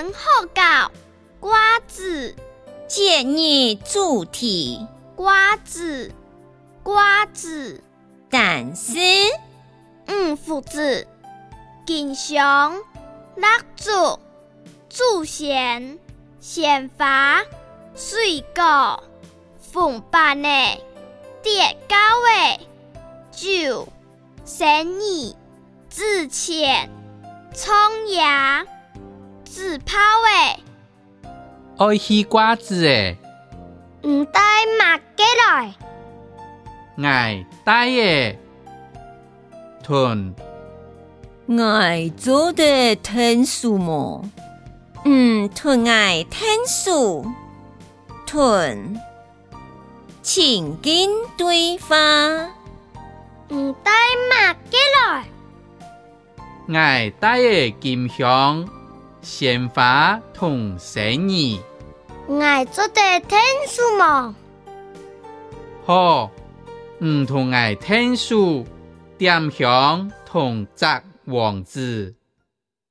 好搞，瓜子。 节日主题， 瓜子，瓜子。 但是父子，敬上蜡烛，祖先先发水果，奉办的叠高的酒，生意之前葱芽自泡的。 爱吃瓜子的， 唔带买过来。 爱带的，豚爱做的天数么？豚爱天数，豚情景对话， 唔带买过来。 爱带的金香、鲜花同生意。 爱做的天数么？ 好，同爱天数点香同摘王子。